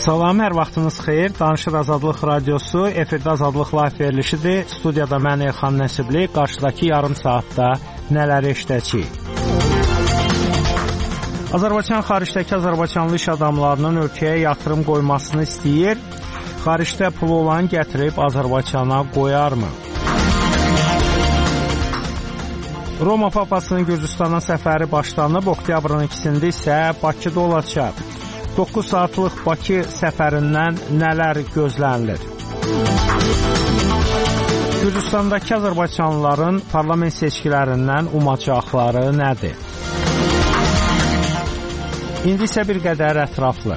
Salam, hər vaxtınız xeyir. Danışır Azadlıq Radiosu, efirdə Azadlıq Live verilişidir. Studiyada mən Elxan Nəsibli, qarşıdakı yarım saatda nələri eşidəcəyik? Azərbaycan xaricdəki azərbaycanlı iş adamlarının ölkəyə yatırım qoymasını istəyir. Xaricdə pulu olan gətirib Azərbaycana qoyarmı? Roma Papasının Gürcüstana səfəri başlanıb, oktyabrın 2-sində isə Bakıda olacaq. 9 saatlıq Bakı səfərindən nələr gözlənilir? Gürcüstandakı azərbaycanlıların parlament seçkilərindən umacaqları nədir? İndi isə bir qədər ətraflı.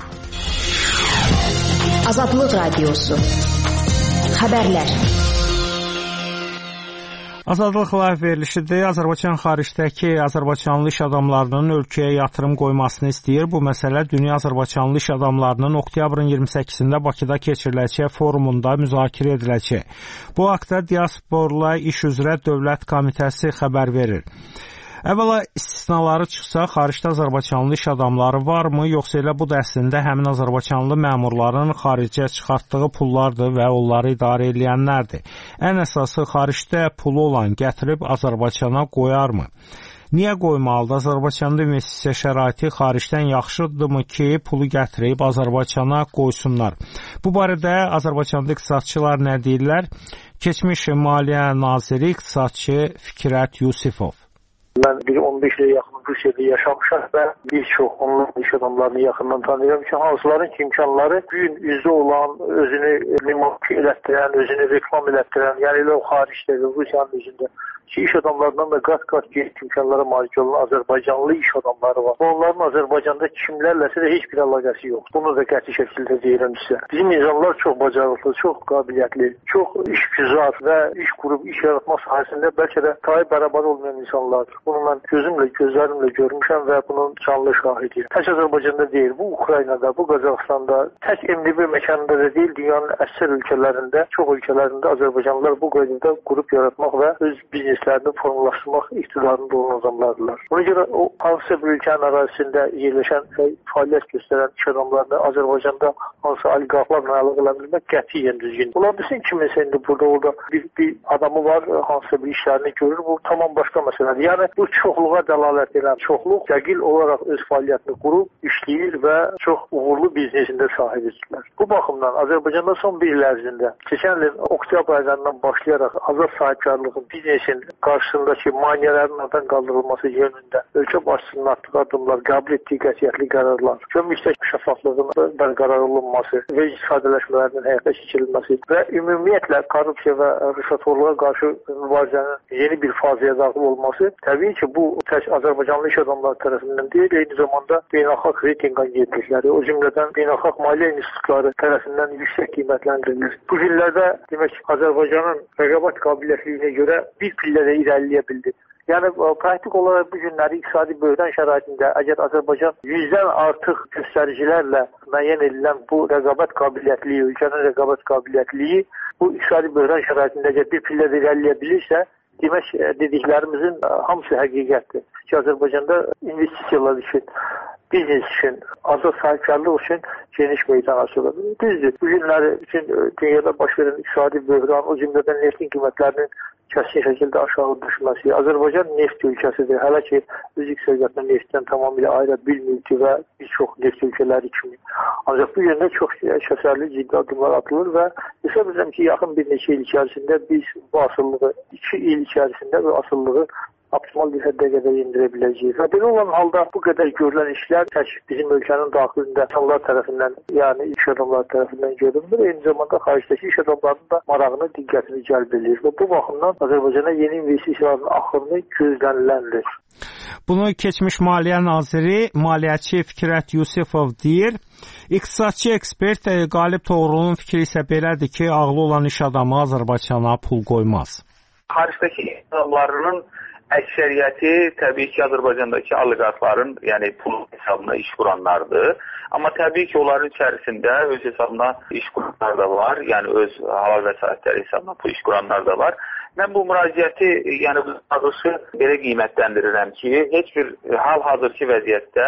Azadlıq Radiosu. Xəbərlər. Azadlıq Live verilişidir. Azərbaycan xaricdəki azərbaycanlı iş adamlarının ölkəyə yatırım qoymasını istəyir. Bu məsələ Dünya Azərbaycanlı İş Adamlarının oktyabrın 28-də Bakıda keçiriləcək forumunda müzakirə ediləcək. Bu haqda Diasporla İş üzrə Dövlət Komitəsi xəbər verir. Əvvəla istisnaları çıxsa, xaricdə azərbaycanlı iş adamları varmı, yoxsa elə bu da əslində həmin azərbaycanlı məmurların xaricə çıxartdığı pullardır və onları idarə edənlərdir? Ən əsası xaricdə pulu olan gətirib Azərbaycana qoyarmı? Niyə qoymalıdır? Azərbaycanda investisiya şəraiti xaricdən yaxşıdırmı ki, pulu gətirib Azərbaycana qoysunlar? Bu barədə Azərbaycanda iqtisadçılar nə deyirlər? Keçmiş Maliyyə Naziri iqtisadçı Fikrət Yusifov. Mən 15 ilə yaxın Rusiyada yaşamışam və bir çox onların iş adamlarını yaxından tanıyıram ki, hansıların ki, imkanları gün üzü olan, özünü nümayiş elətdirən, özünü reklam elətdirən, yəni elə o xaricdə, Rusiyanın üzündə ki, iş adamlarından da qat-qat geniş imkanlara malik olan Azərbaycanlı iş adamları var. Onların Azərbaycanda kimlərləsə də heç bir əlaqəsi yoxdur. Bunu da qəti şəkildə deyirəm sizə. Bizim insanlar çox bacarıqlı, çox qabiliyyətli, çox işgüzar və iş qurub, iş yaratma sahəsində bəlkə də tayı bərabər olmayan insanlardır. Bunu mən gözlərimlə görmüşəm və bunun canlı şahidiyim. Tək Azərbaycanda deyil, bu Ukraynada, bu Qazaxıstanda, tək MDB məkanında da deyil, dünyanın əksər ölkələrində, çox ölkələrində Azərbaycanlılar bu qaydada qrup yaratmaq və öz bizneslərini formalaşdırmaq iqtidarında olan adamlardılar. Ona görə o hansı bir ölkənin ərazisində yerləşən və fəaliyyət göstərən iş adamlarını Azərbaycanda hansı oliqarxlarla əlaqələndirmək qətiyyən düzgün. Ola bilsin kiminsə indi orada bir adamı var, hansısa bir işlərini görür, bu tamam başqa məsələdir. Yəni bu çoxluğa dəlalət edən çoxluq dəqiq olaraq öz fəaliyyətini qurub, işləyir və çox uğurlu biznesində sahibidirlər. Bu baxımdan Azərbaycanda son bir il ərzində, keçən ilin oktyabr aylarından başlayaraq azad sahibkarlığın, biznesin qarşısındakı maneələrin aradan qaldırılması yönündə ölkə başçısının atdığı addımlar, qəbul etdiyi qətiyyətli qərarlar, gömrükdəki şəffaflığın bərqərar olunması, vergi sadələşmələrinin həyata keçirilməsi və ümumiyyətlə korrupsiya və rüşvətxorluğa qarşı mübarizənin yeni bir fazaya daxil olması təbii ki, bu tək Azərbaycanlı iş adamları tərəfindən deyil, eyni zamanda beynəlxalq reyting agentlikləri, o cümlədən beynəlxalq maliyyə institutları tərəfindən yüksək qiymətləndirilir. Bu illərdə demək Azərbaycanın rəqabət qabiliyyətliyinə görə bir pillədə irəliləyə bildi. Yəni praktik olaraq bu günləri iqtisadi böhran şəraitində əgər Azərbaycan 100-dən artıq göstəricilərlə müəyyən edilən bu rəqabət qabiliyyətliyi, ölkənin rəqabət qabiliyyətliyi bu iqtisadi böhran şəraitində əgər bir pillədə irəliləyə bilirsə, demək dediklərimizin hamısı həqiqətdir ki, Azərbaycanda investisiyalar üçün, biznes üçün, azad sahibkarlıq üçün geniş meydan açılır. Düzdür, bu günləri üçün dünyada baş verən iqtisadi böhran, o cümlədən neftin qiymətlərinin kəskin şəkildə aşağı düşməsi. Azərbaycan neft ölkəsidir. Hələ ki, öz iqtisadiyyatını neftdən tamamilə ayıra bilməyibdir və bir çox neft ölkələri kimi. Ancaq bu yöndə çox kəsərli ciddi addımlar atılır və hesab edirəm ki, yaxın bir neçə il içərisində biz bu asıllığı, 2 il içərisində bu asıllığı optimal bir həddə qədər indirə biləcəyik. Və belə olan halda bu qədər görülən işlər tək bizim ölkənin daxilində insanlar tərəfindən, yəni iş adamları tərəfindən görünmür. Eyni zamanda xaricdəki iş adamlarının da marağını, diqqətini cəlb edir. Və bu baxımdan Azərbaycana yeni investisiyaların axını gözləniləndir. Bunu keçmiş Maliyyə Naziri, maliyyəçi Fikrət Yusifov deyir. İqtisadçı ekspert Qalib Toğrulun fikri isə belədir ki, ağlı olan iş adamı Azərbaycana pul qoymaz. Xaricdəki iş adamlarının əksəriyyəti təbii ki, Azərbaycandakı oliqarxların, yəni pul hesabına iş quranlardır. Amma təbii ki, onların içərisində öz hesabına iş quranlar da var, yəni öz halal vəsaitləri hesabına iş quranlar da var. Mən bu müraciəti, yəni bu sazışı belə qiymətləndirirəm ki, heç bir hal-hazırki vəziyyətdə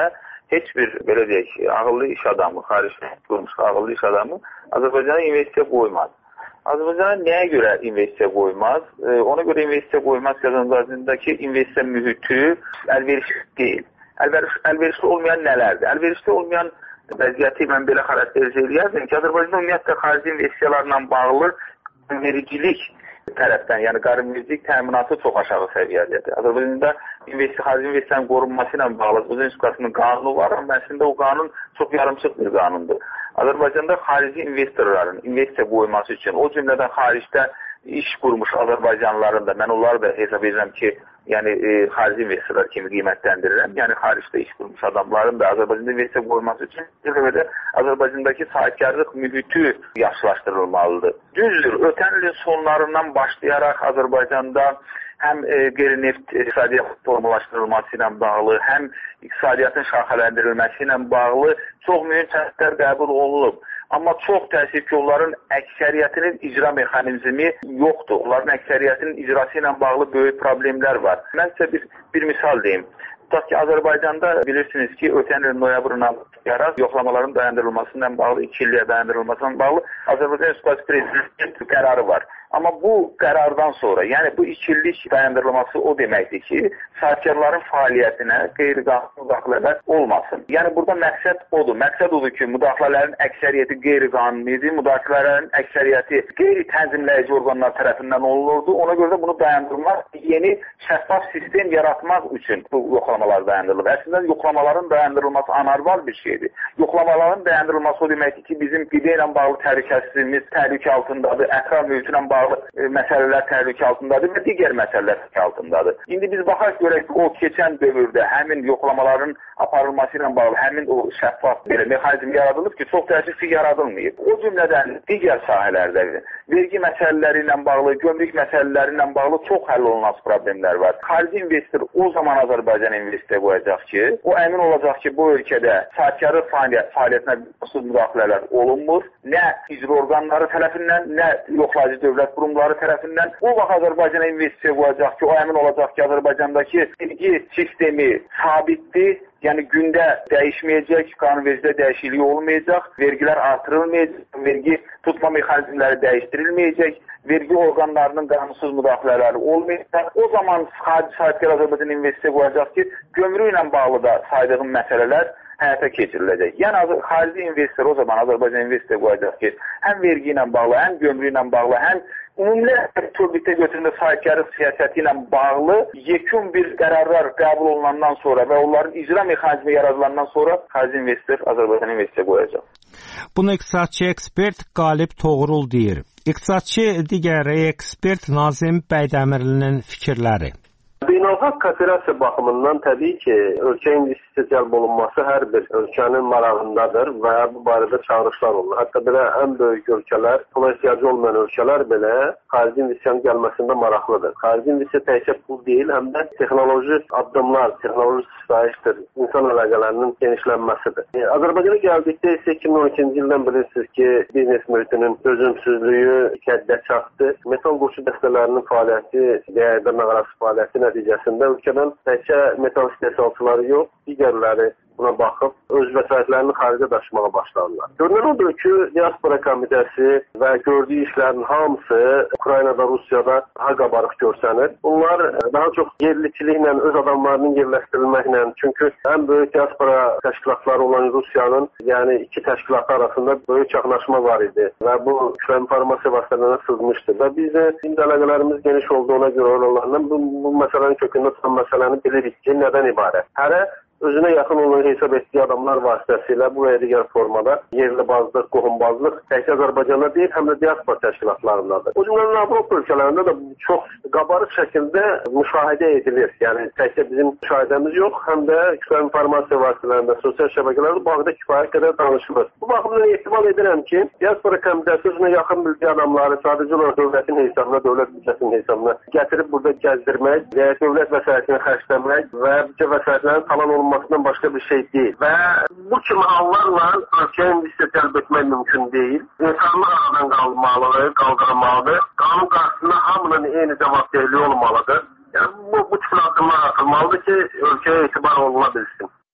heç bir belə deyək, ağıllı iş adamı, xaricdə qurmuş ağıllı iş adamı Azərbaycana investisiya qoymaz. Azərbaycana nəyə görə investisiya qoymaz? Ona görə investisiya qoymaz ki, Azərbaycandakı investisiya mühiti əlverişli deyil. Əlverişli olmayan nələrdir? Əlverişli olmayan vəziyyəti mən belə xarakterizə edərdim ki, Azərbaycanda ümumiyyətlə xarici investisiyalarla bağlı vericilik tərəfdən, yəni qanunvericilik təminatı çox aşağı səviyyədədir. Azərbaycanda xarici investisiyanın qorunması ilə bağlı Azərbaycan Respublikasının qanunu var, amma əslində o qanun çox yarımçıq bir qanundur. Azərbaycanda xarici investorların investisiya qoyması üçün, o cümlədən xaricdə iş qurmuş Azərbaycanlıların da, mən onları da hesab edirəm ki, yəni xarici investorlar kimi qiymətləndirirəm. Yəni xaricdə iş qurmuş adamların da Azərbaycanda investisiya qoyması üçün Azərbaycandakı sahibkarlıq mühiti yaxşılaşdırılmalıdır. Düzdür, ötən ilin sonlarından başlayaraq Azərbaycanda həm qeyri-neft iqtisadiyyat formalaşdırılması ilə bağlı, həm iqtisadiyyatın şaxələndirilməsi ilə bağlı çox mühüm sənədlər qəbul olunub. Amma çox təəssüf ki, onların əksəriyyətinin icra mexanizmi yoxdur. Onların əksəriyyətinin icrası ilə bağlı böyük problemlər var. Mən sizə bir misal deyim. Tutaq ki, Azərbaycanda bilirsiniz ki, ötən il noyabrına başlayaraq yoxlamaların dayandırılmasından bağlı, 2 illiyə dayandırılmasından bağlı Azərbaycan Respublikası Prezidentinin qərarı var. Amma bu qərardan sonra, yəni bu 2 illik dayandırılması o deməkdir ki, sahibkarların fəaliyyətinə qeyri-qanuni müdaxilələr olmasın. Yəni burada məqsəd odur. Məqsəd odur ki, müdaxilələrin əksəriyyəti qeyri-qanunidir, müdaxilələrin əksəriyyəti qeyri-tənzimləyici orqanlar tərəfindən olunurdu. Ona görə də bunu dayandırmaq, yeni şəffaf sistem yaratmaq üçün bu yoxlamalar dayandırılıb. Əslində yoxlamaların dayandırılması anarval bir şeydir. Yoxlamaların dayandırılması o deməkdir ki, bizim qida ilə bağlı təhlükəsizliyimiz təhlükə altındadır, ətraf mühitinə bağlı məsələlər təhlükə altındadır və digər məsələlər təhlükə altındadır. İndi biz baxaq görək ki, o keçən dövrdə həmin yoxlamaların aparılması ilə bağlı həmin o şəffaf belə mexanizm yaradılıb ki, çox təəssüf ki, yaradılmayıb. O cümlədən digər sahələrdə vergi məsələləri ilə bağlı, gömrük məsələləri ilə bağlı çox həll olunmaz problemlər var. Xarici investor o zaman Azərbaycana investisiya qoyacaq ki, o əmin olacaq ki, bu ölkədə sahibkarlıq fəaliyyətinə müdaxilələr olunmur, nə icra orqanları tərəfindən, nə yoxlayıcı dövlət qurumları tərəfindən. O vaxt Azərbaycana investisiya qoyacaq ki, o əmin olacaq ki, Azərbaycandakı vergi sistemi sabitdir. Yəni gündə dəyişməyəcək, qanunvericidə dəyişiklik olmayacaq, vergilər artırılmayacaq, vergi tutma mexanizmləri dəyişdirilməyəcək, vergi orqanlarının qanunsuz müdaxilələri olmayacaq. O zaman sahibkar Azərbaycan investisiya qoyacaq ki, gömrük ilə bağlı da saydığım məsələlər həyata keçiriləcək. Yəni xarici investor o zaman Azərbaycan investisiya qoyacaq ki, həm vergi ilə bağlı, həm gömrük ilə bağlı, həm ümumiyyətlə bütövlükdə götüründə sahibkarlıq siyasəti ilə bağlı yekun bir qərarlar qəbul olunandan sonra və onların icra mexanizmi yaradılandan sonra xarici investor Azərbaycan investisiya qoyacaq. Bunu iqtisadçı ekspert Qalib Toğrul deyir. İqtisadçı digər ekspert Nazim Bəydəmirlinin fikirləri. Beynəlxalq kooperasiya baxımından təbii ki, ölkə investisiya cəlb olunması hər bir ölkənin marağındadır və bu barədə çağırışlar olunur. Hətta belə ən böyük ölkələr, buna ehtiyacı olmayan ölkələr belə xarici investisiyanın gəlməsində maraqlıdır. Xarici investisiya təkcə pul deyil, həm də texnoloji addımlar, texnoloji sitayişdir, insan əlaqələrinin genişlənməsidir. Azərbaycana gəldikdə isə 2012-ci ildən bilirsiniz ki, biznes mühitinin dözümsüzlüyü həddə çatdı. Metal qoşu dəstələrinin fəaliyyəti, dırnaqarası fəaliyyəti nəticəsində ölkədən təkcə metal istehsalçıları yox, digərləri buna baxıb öz vəsaitlərini xaricə daşımağa başladılar. Görünən odur ki, Diaspora Komitəsi və gördüyü işlərin hamısı Ukraynada, Rusiyada daha qabarıq görsənir. Bunlar daha çox yerliçiliklə, öz adamlarının yerləşdirilməklə, çünki ən böyük diaspora təşkilatları olan Rusiyanın, yəni iki təşkilatı arasında böyük çaxnaşma var idi və bu kütləvi informasiya vasitələrinə sızmışdı və biz də indi əlaqələrimiz geniş olduğuna görə oralarından bu məsələnin kökündə tutan məsələni bilirik ki, nədən ibarət. Hərə özünə yaxın olan hesab etdiyi adamlar vasitəsilə bu və digər formada yerli bazlıq, qohumbazlıq təkcə Azərbaycanda deyil, həm də diaspora təşkilatlarındadır. O cümlədən Avropa ölkələrində də çox qabarıq şəkildə müşahidə edilir. Yəni təkcə bizim müşahidəmiz yox, həm də kütləvi informasiya vasitələrində, sosial şəbəkələrdə bu haqqda kifayət qədər danışılır. Bu baxımdan ehtimal edirəm ki, Diaspora Komitəsi özünə yaxın bildiyi adamları sadəcə olaraq dövlətin hesabına, dövlət büdcəsinin hesabına gətirib burada gəzdirmək, dövlət vəsaitini xərcləmək və büdcə vəsaitlərinin talan olunmasından başqa bir şey deyil. Və bu kimi hallarla ölkəyə investisiya cəlb etmək mümkün deyil. İnsanlar aradan qalmalıdır, qaldırılmalıdır. Qanun qarşısında hamının eyni cavabdehliyi olmalıdır. Yəni bu tip addımlar atılmalıdır ki, ölkəyə etibar oluna bilsin.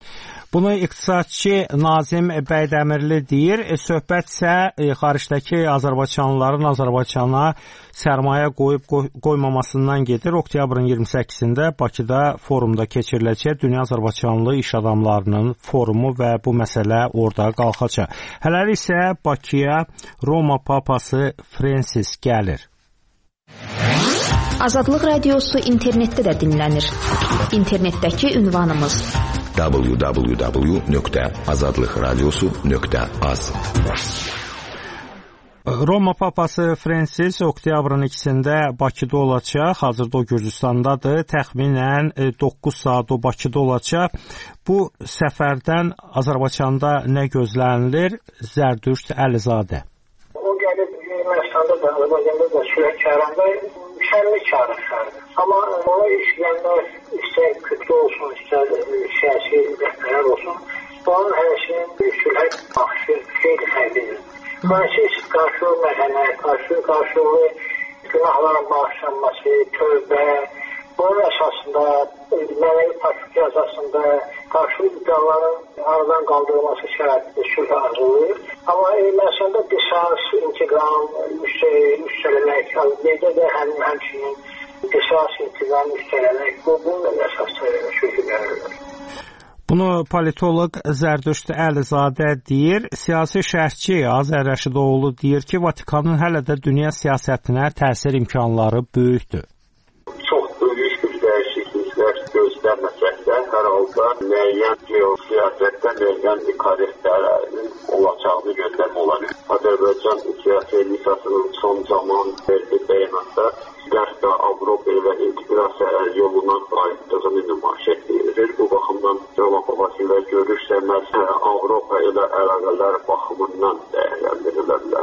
Bunu iqtisadçı Nazim Bəydəmirli deyir. Söhbət isə xaricdəki azərbaycanlıların Azərbaycana sərmayə qoyub qoymamasından gedir. Oktyabrın 28-də Bakıda forumda keçiriləcək Dünya Azərbaycanlı iş adamlarının forumu və bu məsələ orada qalxacaq. Hələlik isə Bakıya Roma Papası Fransis gəlir. Azadlıq Radiosu internetdə də dinlənir. İnternetdəki ünvanımız www.azadlıqradiosu.az. Roma Papası Fransis oktyabrın 2-də Bakıda olacaq. Hazırda o Gürcüstandadır. Təxminən 9 saat o Bakıda olacaq. Bu səfərdən Azərbaycanda nə gözlənilir? Zərdüşt Əlizadə. O gəlib Ermənistanda da, Azərbaycanda da Sürəkkaranda şənlik çağırışlardır. Amma ona işləyənlər istər kütlə olsun, istər siyasi rəhbərlər olsun, onun həmçinin sülhə baxışı xeyli fərqlidir. Fransis qarşılığı mərhəmət, qarşılığı günahların bağışlanması, tövbə, bunun əsasında mənəvi patriklik əsasında qarşılığı iddiaların aradan qaldırılması şəraitində sülh arzulayır. Amma Ermənistanda qisas, intiqam, üstələmək, necə də həmçinin qisas, intiqam, üstələmək, bununla əsas sülh verirlər. Bunu politoloq Zərdüşt Əlizadə deyir. Siyasi şərhçi Azər Rəşidoğlu deyir ki, Vatikanın hələ də dünya siyasətinə təsir imkanları böyükdür. Çox böyük bir dəyişikliklər gözləməsək də, hər halda müəyyən geosiyasətdə müəyyən korrektlərin olacağını gözləmək olar. Azərbaycan siyasi elitəsinin son zaman verdiği bəyanatda Qərb və Avropa ilə inteqrasiya yoluna qayıtdığını nümayiş etdirir. Bu baxımdan Roma Papası ilə görürsəməz Avropa ilə əlaqələr baxımından dəyərləndirilərlər.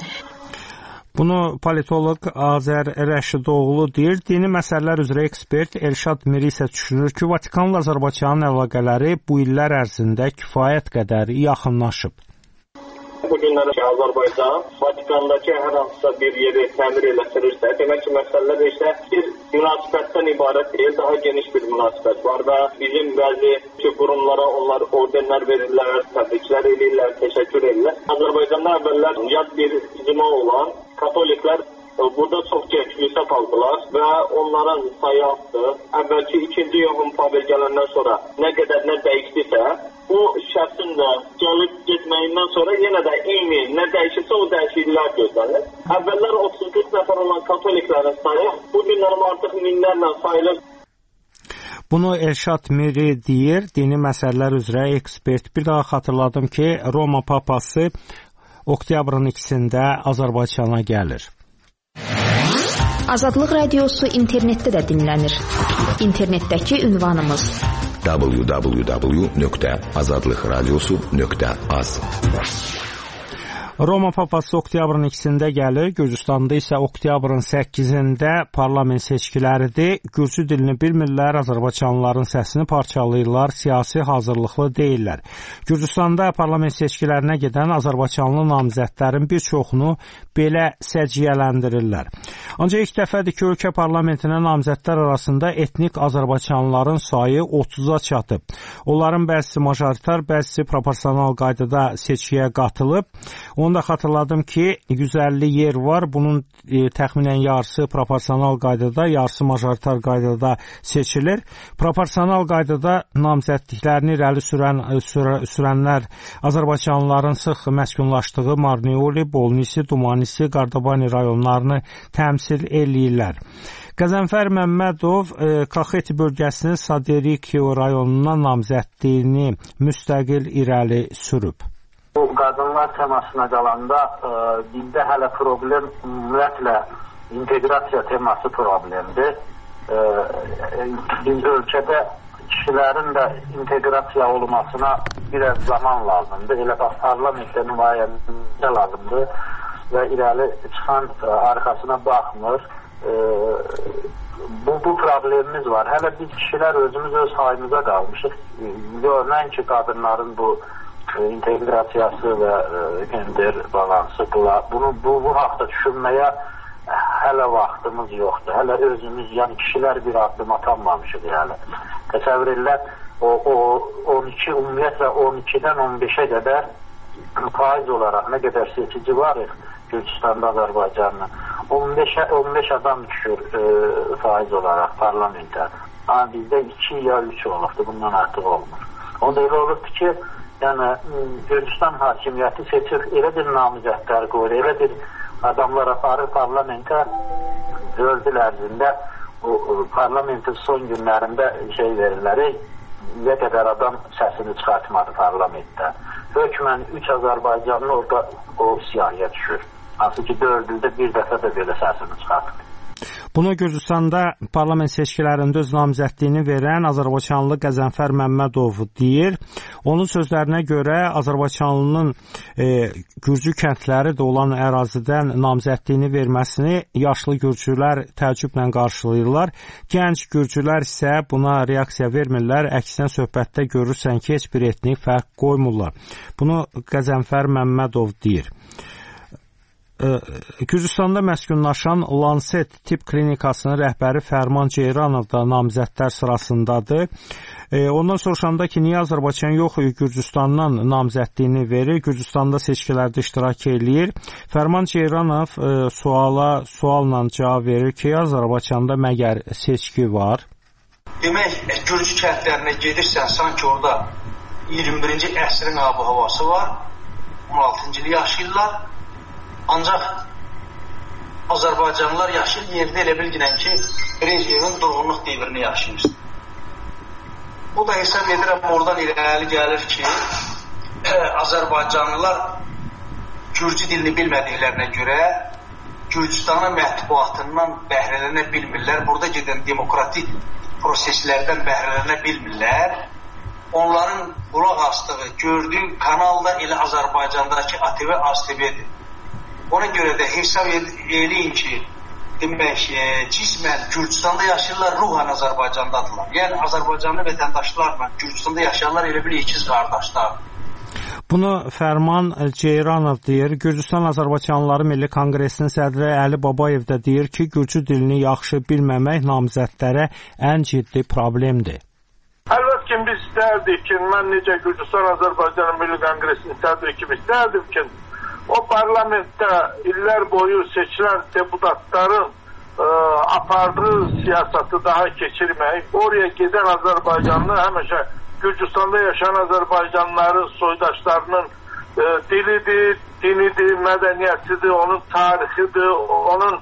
Bunu politoloq Azər Rəşidoğlu deyir. Dini məsələlər üzrə ekspert Elşad Miri isə düşünür ki, Vatikanla Azərbaycanın əlaqələri bu illər ərzində kifayət qədər yaxınlaşıb. Bu günlərdə Azərbaycan Vatikandakı hər hansısa bir yeri təmir elətdirirsə, demək ki, məsələlər isə bir münasibətdən ibarət deyil, daha geniş bir münasibət var və bizim bəzi qurumlara onlar ordenlər verirlər, təbriklər edirlər, təşəkkür edirlər. Azərbaycanda əvvəllər yad bir icma olan katoliklər burada çox genç yüksək aldılar və onların sayı artdı. Əvvəlki 2-ci Yoğun Pavel gələndən sonra nə qədər nə dəyişdisə, bu şəxsin də gəlib getməyindən sonra yenə də eyni nə dəyişirsə o dəyişikliklər gözlənilir. Əvvəllər 34 nəfər olan katoliklərin sayı bu günlərim artıq minlərlə sayılır. Bunu Elşad Miri deyir, dini məsələlər üzrə ekspert. Bir daha xatırladım ki, Roma Papası oktyabrın 2-də Azərbaycana gəlir. Azadlıq Radiosu internetdə də dinlənir. İnternetdəki ünvanımız www.azadlıqradiosu.az. Roma Papası oktyabrın 2-də gəlir. Gürcüstanda isə oktyabrın 8-də parlament seçkiləridir. Gürcü dilini bilmirlər, Azərbaycanlıların səsini parçalayırlar, siyasi hazırlıqlı deyirlər. Gürcüstanda parlament seçkilərinə gedən Azərbaycanlı namizədlərin bir çoxunu belə səciyyələndirirlər. Ancaq ilk dəfədir ki, ölkə parlamentinə namizədlər arasında etnik Azərbaycanlıların sayı 30-a çatıb. Onların bəzisi majoritar, bəzisi proporsional qaydada seçkiyə qatılıb. Onu da xatırladım ki, 150 yer var. Bunun təxminən yarısı proporsional qaydada, yarısı majoritar qaydada seçilir. Proporsional qaydada namizədliklərini irəli sürənlər Azərbaycanlıların sıx məskunlaşdığı Marneoli, Bolnisi, Dumanisi, Qardabani rayonlarını təmsil eləyirlər. Qəzənfər Məmmədov Kaxeti bölgəsinin Saderikyo rayonundan namizədliyini müstəqil irəli sürüb. Bu qadınlar temasına qalanda dində hələ problem ümumiyyətlə inteqrasiya teması problemdir. Biz ölkədə kişilərin də inteqrasiya olmasına biraz zaman lazımdır. Elə parlamentdə nümayəndə lazımdır və irəli çıxan arxasına baxmır. Bu problemimiz var. Hələ biz kişilər özümüz öz hayımıza qalmışıq. Görünən ki, qadınların bu inteqrasiyası və gender balansı, bu haqda düşünməyə hələ vaxtımız yoxdur. Hələ özümüz, yəni kişilər bir addım atanmamışıq yəni. Təsəvvür edilər, o 12 ümumiyyətlə 12-dən 15-ə qədər faiz olaraq nə qədər seçici var Gürcüstanda, Azərbaycanla 15 adam düşür faiz olaraq parlamentə. Bizdə 2 ya 3 olubdur, bundan artıq olmur. Onda elə olubdur ki, yəni Gürcüstan hakimiyyəti seçir, elə bir namizədlər qoyur, elə bir adamlar aparır parlamentə 4 il ərzində parlamentin son günlərində verirlər, nə qədər adam səsini çıxartmadı parlamentdə. Hökmən 3 Azərbaycanlı orada o siyahıya düşür. Hansı ki 4 ildə bir dəfə də belə səsini çıxartdı. Bunu Gürcüstanda parlament seçkilərində öz namizədliyini verən Azərbaycanlı Qəzənfər Məmmədov deyir. Onun sözlərinə görə Azərbaycanlının Gürcü kəndləri də olan ərazidən namizədliyini verməsini yaşlı Gürcülər təəccüblə qarşılayırlar. Gənc Gürcülər isə buna reaksiya vermirlər. Əksinə söhbətdə görürsən ki, heç bir etnik fərq qoymurlar. Bunu Qəzənfər Məmmədov deyir. Gürcüstanda məskunlaşan Lancet Tibb Klinikasının rəhbəri Fərman Ceyranov da namizədlər sırasındadır. Ondan soruşanda ki, niyə Azərbaycan yox, Gürcüstandan namizədliyini verir, Gürcüstanda seçkilərdə iştirak eləyir. Fərman Ceyranov sualla cavab verir ki, Azərbaycanda məgər seçki var? Demək, Gürcü kəndlərinə gedirsən, sanki orada 21-ci əsrin ab-havası var, 16-cı ili yaşayırlar. Ancaq Azərbaycanlılar yaşıl yerdə elə bilginən ki, Brejnevin durğunluq devrini yaşayır. Bu da hesab edirəm, oradan irəli gəlir ki, Azərbaycanlılar Gürcü dilini bilmədiklərinə görə Gürcüstanın mətbuatından bəhrələnə bilmirlər, burada gedən demokratik proseslərdən bəhrələnə bilmirlər. Onların qulaq asdığı, gördüyü kanal da elə Azərbaycandakı ATV, ASTV-dir. Ona görə də hesab eləyin ki, demək, cismən Gürcüstanda yaşayırlar, ruhan Azərbaycandadırlar. Yəni, Azərbaycanlı vətəndaşlarla Gürcüstanda yaşayanlar elə bir ikiz qardaşlar. Bunu Fərman Ceyranov deyir. Gürcüstan Azərbaycanlıları Milli Konqresinin sədri Əli Babayev də deyir ki, Gürcü dilini yaxşı bilməmək namizədlərə ən ciddi problemdir. Əlbəttə ki, biz istərdik ki, mən necə Gürcüstan Azərbaycan Milli Konqresinin sədri kimi istərdim ki, o parlamentdə illər boyu seçilən deputatların apardığı siyasatı daha keçirmək, oraya gedən Azərbaycanlı həmişə Gürcüstanda yaşayan Azərbaycanlıların soydaşlarının dilidir, dinidir, mədəniyyətidir, onun tarixidir, onun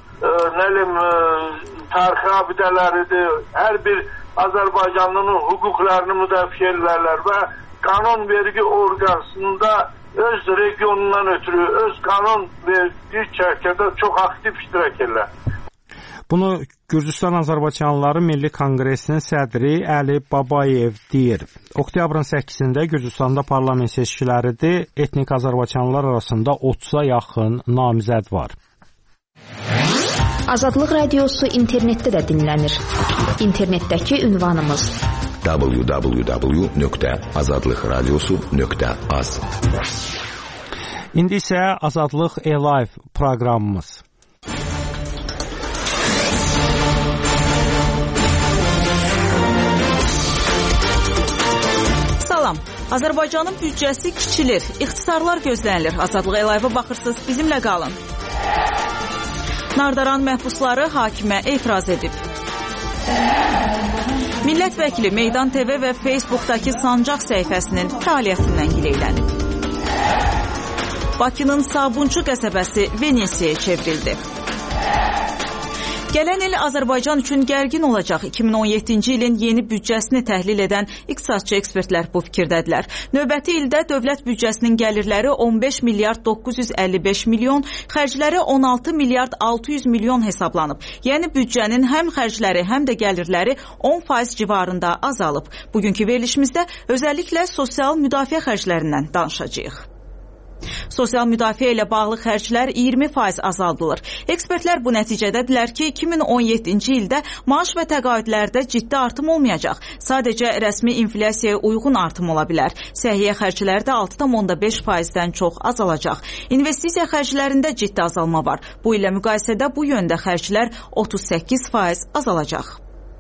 tarixi abidələridir. Hər bir Azərbaycanlının hüquqlarını müdafiə edirlər və qanun vergi orqanında öz regionundan ötürü, öz qanun verdiyi çərkədə çox aktiv iştirak edirlər. Bunu Gürcüstan Azərbaycanlıları Milli Konqresinin sədri Əli Babayev deyir. Oktyabrın 8-də Gürcüstanda parlament seçkiləridir. Etnik Azərbaycanlılar arasında 30-a yaxın namizəd var. Azadlıq Radiosu internetdə də dinlənir. İnternetdəki ünvanımız www.azadlıqradiosu.az. İndi isə Azadlıq Live proqramımız. Salam. Azərbaycanın büdcəsi kiçilir, ixtisarlar gözlənilir. Azadlıq Live-a baxırsınız, bizimlə qalın. Nardaran məhbusları hakimə etiraz edib. Millət vəkili Meydan TV və Facebookdakı Sancaq səhifəsinin fəaliyyətindən gileylənib. Bakının Sabunçu qəsəbəsi Venesiyaya çevrildi. Gələn il Azərbaycan üçün gərgin olacaq. 2017-ci ilin yeni büdcəsini təhlil edən iqtisadçı ekspertlər bu fikirdədirlər. Növbəti ildə dövlət büdcəsinin gəlirləri 15 milyard 955 milyon, xərcləri 16 milyard 600 milyon hesablanıb. Yəni büdcənin həm xərcləri, həm də gəlirləri 10% civarında azalıb. Bugünkü verilişimizdə özəlliklə sosial müdafiə xərclərindən danışacağıq. Sosial müdafiə ilə bağlı xərclər 20% azaldılır. Ekspertlər bu nəticədədirlər ki, 2017-ci ildə maaş və təqaüdlərdə ciddi artım olmayacaq. Sadəcə rəsmi inflyasiyaya uyğun artım ola bilər. Səhiyyə xərcləri də 6,5%-dən çox azalacaq. İnvestisiya xərclərində ciddi azalma var. Bu ilə müqayisədə bu yöndə xərclər 38% azalacaq.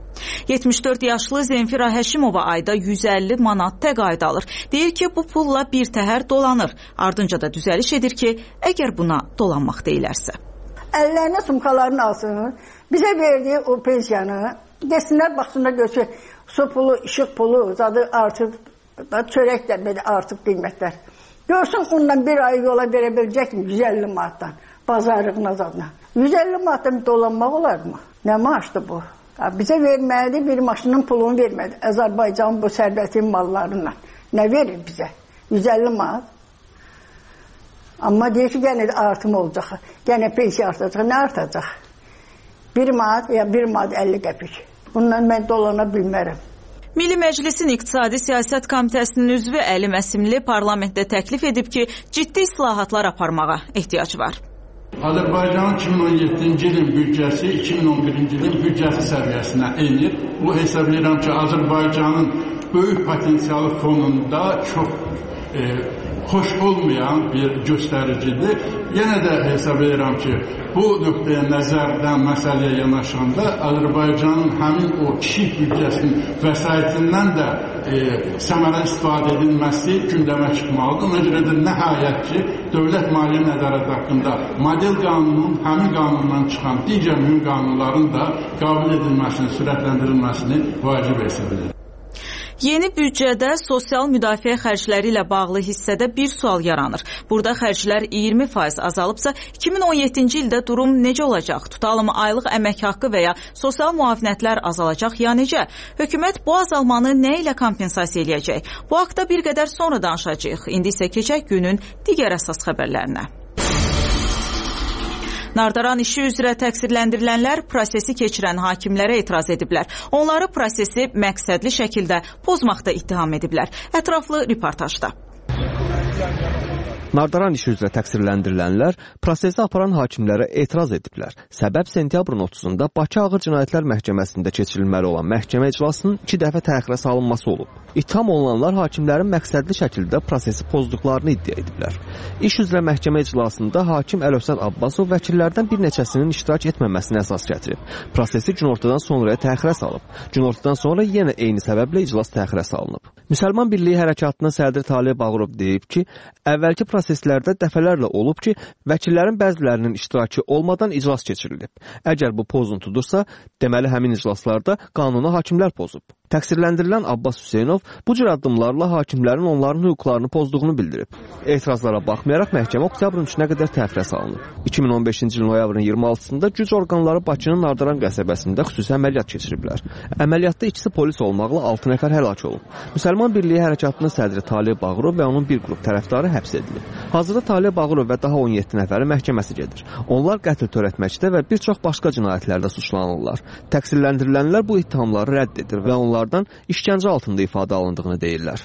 74 yaşlı Zenfira Həşimova ayda 150 manat təqaüd alır. Deyir ki, bu pulla bir təhər dolanır. Ardınca da düzəliş edir ki, əgər buna dolanmaq deyilərsə. Əllərinə sumkalarını alsın, bizə verdiyi o pensiyanı, desinlər, baxsınlar görsün, su pulu, işıq pulu, zadı artıq, çörək də belə artıq qiymətlər. Görsün, ondan bir ay yola verə biləcək mi 150 manatdan, bazarlığına zadına. 150 manatdan dolanmaq olar mı? Nə maaşdır bu? Bizə verməlidir, bir maşının pulunu verməlidir. Azərbaycan bu sərvətin mallarından. Nə verir bizə? 150 manat. Amma deyir ki, gənə artım olacaq. Gənə pensiya artacaq. Nə artacaq? 1 manat ya 1 manat 50 qəpik. Bundan mən dolana bilmərəm. Milli Məclisin İqtisadi Siyasət Komitəsinin üzvü Əli Məsimli parlamentdə təklif edib ki, ciddi islahatlar aparmağa ehtiyac var. Azərbaycanın 2017-ci ilin büdcəsi 2011-ci ilin büdcəsi səviyyəsinə enir. Bu hesablayıram ki, Azərbaycanın böyük potensialı fonunda çox xoş olmayan bir göstəricidir. Yenə də hesab edirəm ki, bu nöqtəyə nəzərdən məsələyə yanaşanda Azərbaycanın həmin o kiçik büdcəsinin vəsaitindən də səmərəli istifadə edilməsi gündəmə çıxmalıdır. Ona görə də nəhayət ki, Dövlət Maliyyə Nəzarəti haqqında model qanunun həmin qanundan çıxan digər mühüm qanunların da qəbul edilməsini, sürətləndirilməsini vacib hesab edir. Yeni büdcədə sosial müdafiə xərcləri ilə bağlı hissədə bir sual yaranır. Burada xərclər 20% azalıbsa, 2017-ci ildə durum necə olacaq? Tutalım, aylıq əmək haqqı və ya sosial müavinətlər azalacaq ya necə? Hökumət bu azalmanı nə ilə kompensasiya eləyəcək? Bu haqda bir qədər sonra danışacağıq. İndi isə keçək günün digər əsas xəbərlərinə. Nardaran işi üzrə təqsirləndirilənlər prosesi keçirən hakimlərə etiraz ediblər. Onları prosesi məqsədli şəkildə pozmaqda ittiham ediblər. Ətraflı reportajda. Nardaran işi üzrə təqsirləndirilənlər prosesi aparan hakimlərə etiraz ediblər. Səbəb sentyabrın 30-da Bakı Ağır Cinayətlər Məhkəməsində keçirilməli olan məhkəmə iclasının 2 dəfə təxirə salınması olub. İttiham olunanlar hakimlərin məqsədli şəkildə prosesi pozduqlarını iddia ediblər. İş üzrə məhkəmə iclasında hakim Əlövsət Abbasov vəkillərdən bir neçəsinin iştirak etməməsini əsas gətirib. Prosesi günortadan sonraya təxirə salıb. Günortadan sonra yenə eyni səbəblə iclas təxirə salınıb. Müsəlman Birliyi Hərəkatının sədri Talib Bağırov deyib ki, əvvəlki proseslərdə dəfələrlə olub ki, vəkillərin bəzilərinin iştirakı olmadan iclas keçirilib. Əgər bu pozuntudursa, deməli həmin iclaslarda qanunu hakimlər pozub. Təqsirləndirilən Abbas Hüseynov bu cür addımlarla hakimlərin onların hüquqlarını pozduğunu bildirib. Etirazlara baxmayaraq məhkəmə oktyabrın 3-nə qədər təxirə salınıb. 2015-ci il noyabrın 26-sında güc orqanları Bakının Nardaran qəsəbəsində xüsusi əməliyyat keçiriblər. Əməliyyatda ikisi polis olmaqla 6 nəfər həlak olub. Müsəlman Birliyi Hərəkatının sədri Talib Bağırov və onun bir qrup tərəfdarı həbs edilib. Hazırda Talib Bağırov və daha 17 nəfərin məhkəməsi gedir. Onlar qətl törətməkdə və bir çox başqa cinayətlərdə suçlanırlar. Təqsirləndirilənlər bu ittihamları rədd edir və onlardan işgəncə altında ifadə alındığını deyirlər.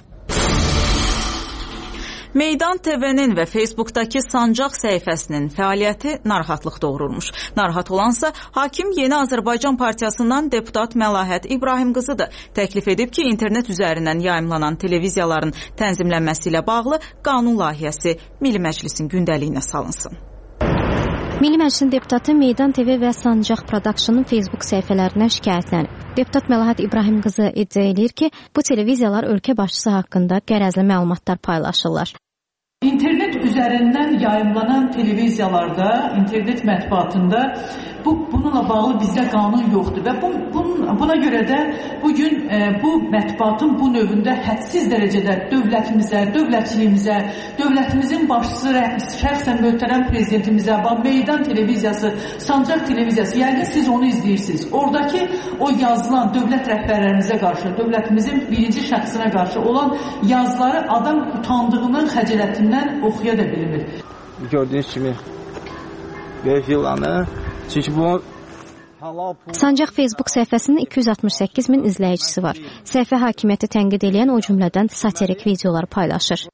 Meydan TV-nin və Facebook'dakı Sancaq səhifəsinin fəaliyyəti narahatlıq doğururmuş. Narahat olansa Hakim Yeni Azərbaycan Partiyasından deputat Məlahət İbrahim qızıdır. Təklif edib ki, internet üzərindən yayımlanan televiziyaların tənzimlənməsi ilə bağlı qanun layihəsi Milli Məclisin gündəliyinə salınsın. Milli Məclisin deputatı Meydan TV və Sancaq Production'ın Facebook səhifələrinə şikayətlənib. Deputat Məlahət İbrahim qızı iddia edir ki, bu televiziyalar ölkə başçısı haqqında qərəzli məlumatlar paylaşırlar. İnternet üzərindən yayımlanan televiziyalarda, internet mətbuatında bununla bağlı bizdə qanun yoxdur və buna görə də bugün bu mətbuatın bu növündə hədsiz dərəcədə dövlətimizə, dövlətçiliyimizə, dövlətimizin başçısı şəxsən möhtərəm prezidentimizə, Meydan televiziyası, Sancaq televiziyası, yəqin siz onu izləyirsiniz. Oradakı o yazılan dövlət rəhbərlərimizə qarşı, dövlətimizin birinci şəxsinə qarşı olan yazıları adam utandığının xəcalətindən oxuya da bilmir. Gördüyünüz kimi böyük yılanı, çünki bu Sancaq Facebook səhifəsinin 268 min izləyicisi var. Səhifə hakimiyyəti tənqid edən o cümlədən satirik videolar paylaşır.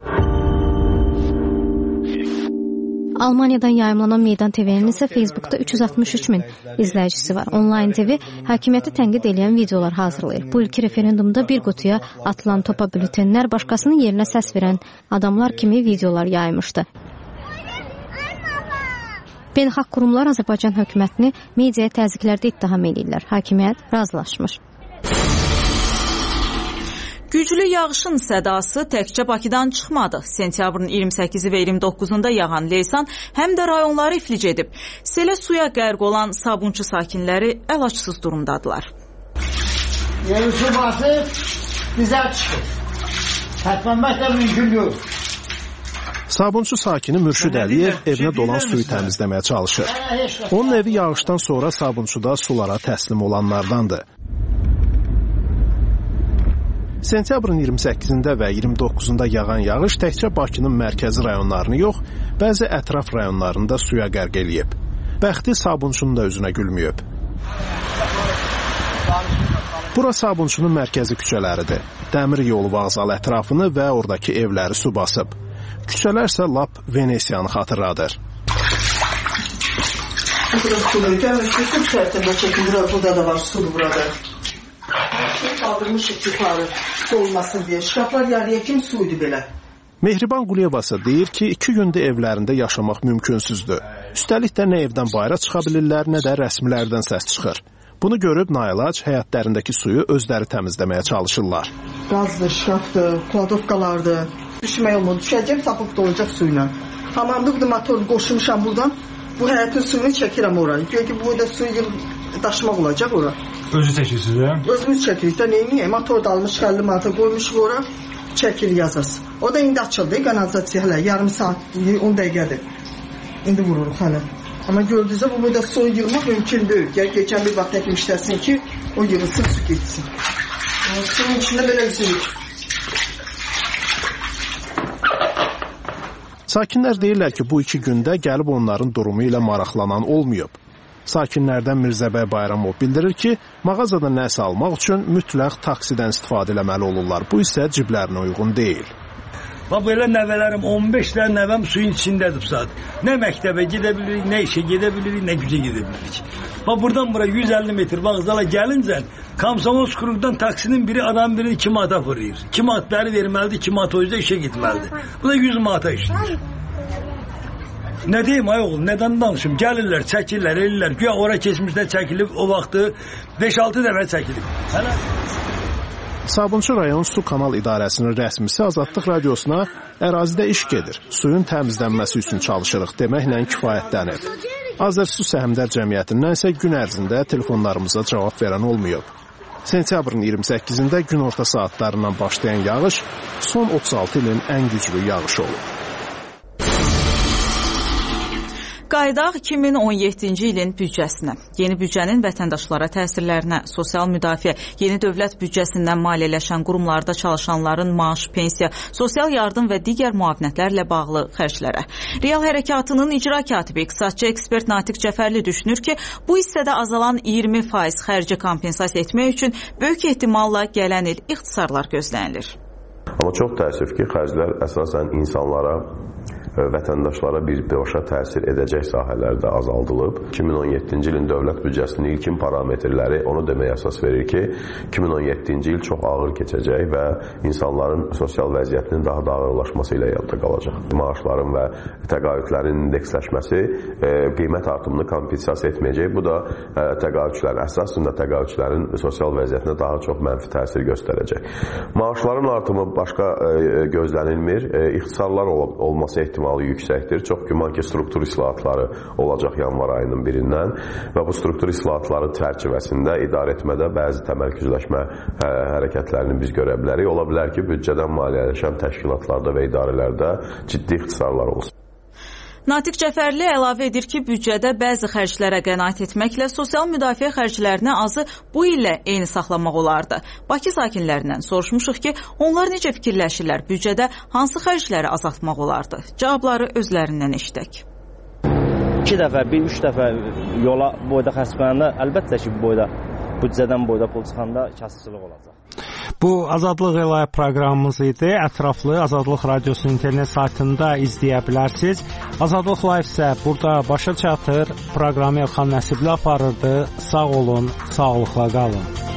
Almaniyadan yayımlanan Meydan TV-nin isə Facebook'da 363 min izləyicisi var. Online TV hakimiyyəti tənqid edən videolar hazırlayır. Bu ilki referendumda bir qutuya atılan topa bültenlər başqasının yerinə səs verən adamlar kimi videolar yaymışdı. Beynəlxalq qurumlar Azərbaycan hökumətini mediaya təzyiqlərdə ittiham edirlər. Hakimiyyət razılaşmır. Güclü yağışın sədası təkcə Bakıdan çıxmadı. Sentyabrın 28-i və 29-unda yağan leysan həm də rayonları iflic edib. Selə suya qərq olan Sabunçu sakinləri əlacsız durumdadılar. Yeni su basıb bizə çıxır. Təklənmək də mümkün yox. Sabunçu sakini Mürşid Əliyev evinə dolan suyu təmizləməyə çalışır. Onun evi yağışdan sonra Sabunçuda sulara təslim olanlardandır. Sentyabrın 28-də və 29-unda yağan yağış təkcə Bakının mərkəzi rayonlarını yox, bəzi ətraf rayonlarında suya qərq eləyib. Bəxti Sabunçunun da üzünə gülməyib. Bura Sabunçunun mərkəzi küçələridir. Dəmir yolu vağzalı ətrafını və oradakı evləri su basıb. Küçələr isə lap Venesiyanı xatırladır. Burada suyu gəlmişdir, su şərtində çəkilir, burada da var su burada. Kaldırmışıq yuxarı soğumasın deyə. Şkaflar yarıya kim suydu belə? Mehriban Quliyevası deyir ki, 2 gündə evlərində yaşamaq mümkünsüzdür. Üstəlik də nə evdən bayıra çıxa bilirlər, nə də rəsmilərdən səs çıxır. Bunu görüb nailac həyətlərindəki suyu özləri təmizləməyə çalışırlar. Qazdır, şkafdır, kladovkalardır. Düşmək olmadı. Düşəcəm, tapıb dolacaq suyla. Tamamdır, motoru qoşmuşam buradan. Bu həyətin suyunu çəkirəm oraya. Göyə ki, bu da suyu daşımaq olacaq ora. Özü çəkirsiniz, hə? Özümüz çəkirik də, neyini? Motor da almış, 50 manata qoymuşuq ora, çəkir yazas. O da indi açıldı, kanalizasiya hələ, yarım saat, 10 dəqiqədir. İndi vururuq hələ. Amma gördüyünüzdə bu burada su yığmaq mümkün deyil. Geçən bir vaxt həkim işləsin ki, o yığılsın, su getsin. Suyun içində belə üzülük. Sakinlər deyirlər ki, bu 2 gündə gəlib onların durumu ilə maraqlanan olmayıb. Sakinlərdən Mirzəbəy Bayramov bildirir ki, mağazadan nəsə almaq üçün mütləq taksidən istifadə eləməli olurlar. Bu isə ciblərinə uyğun deyil. Belə nəvələrim, 15 dənə nəvəm suyun içindədir saat. Nə məktəbə gedə bilirik, nə işə gedə bilirik, nə gücə gedə bilirik. Buradan bura 150 metr vağzala gəlincə, Komsomolsk kruqdan taksinin biri adam birini 2 manata fırlayır. 2 manatları verməlidir, 2 manat o yüzden işə getməlidir. Bu da 100 manata işləyir. Nə deyim ay oğlum, nədən danışım? Gəlirlər, çəkirlər, elirlər. Güya ora keçmişdə çəkilib, o vaxtı 5-6 dəfə çəkilib. Hələ... Sabunçu rayon Su Kanal İdarəsinin rəsmisi Azadlıq Radiosuna ərazidə iş gedir, suyun təmizlənməsi üçün çalışırıq deməklə kifayətlənir. Azərsu Səhmdar Cəmiyyətindən isə gün ərzində telefonlarımıza cavab verən olmayıb. Sentyabrın 28-də günorta saatlarından başlayan yağış son 36 ilin ən güclü yağışı olub. Qayıdaq 2017-ci ilin büdcəsinə. Yeni büdcənin vətəndaşlara təsirlərinə, sosial müdafiə, yeni dövlət büdcəsindən maliyyələşən qurumlarda çalışanların maaş, pensiya, sosial yardım və digər müavinətlərlə bağlı xərclərə. Real Hərəkatının icra katibi, iqtisadçı ekspert Natiq Cəfərli düşünür ki, bu hissədə azalan 20% xərci kompensasiya etmək üçün böyük ehtimalla gələn il ixtisarlar gözlənilir. Amma çox təəssüf ki, xərclər əsasən insanlara, vətəndaşlara birbaşa təsir edəcək sahələrdə azaldılıb. 2017-ci ilin dövlət büdcəsinin ilkin parametrləri onu deməyə əsas verir ki, 2017-ci il çox ağır keçəcək və insanların sosial vəziyyətinin daha da ağırlaşması ilə yadda qalacaq. Maaşların və təqaüdlərin indeksləşməsi qiymət artımını kompensasiya etməyəcək. Bu da təqaüdçülərin, əsasən də təqaüdçülərin sosial vəziyyətinə daha çox mənfi təsir göstərəcək. Maaşların artımı başqa gözlənilmir. İxtisarlar olması ehtimalı yüksəkdir. Çox güman ki, struktur islahatları olacaq yanvar ayının birindən və bu struktur islahatları çərçivəsində idarə etmədə bəzi təmərküzləşmə hərəkətlərini biz görə bilərik. Ola bilər ki, büdcədən maliyyələşən təşkilatlarda və idarələrdə ciddi ixtisarlar olsun. Natiq Cəfərli əlavə edir ki, büdcədə bəzi xərclərə qənaət etməklə sosial müdafiə xərclərini azı bu illə eyni saxlamaq olardı. Bakı sakinlərindən soruşmuşuq ki, onlar necə fikirləşirlər, büdcədə hansı xərcləri azaltmaq olardı? Cavabları özlərindən eşidək. 2 dəfə, 1-3 dəfə yola boyda xərc qoyanda, əlbəttə ki, büdcədən boyda pul çıxanda kasıçılıq olacaq. Bu Azadlıq Əlayə proqramımız idi. Ətraflı Azadlıq Radiosunun internet saytında izləyə bilərsiniz. Azadlıq Live isə burada başa çatır. Proqramı Elxan Nəsibli aparırdı. Sağ olun, sağlıqla qalın.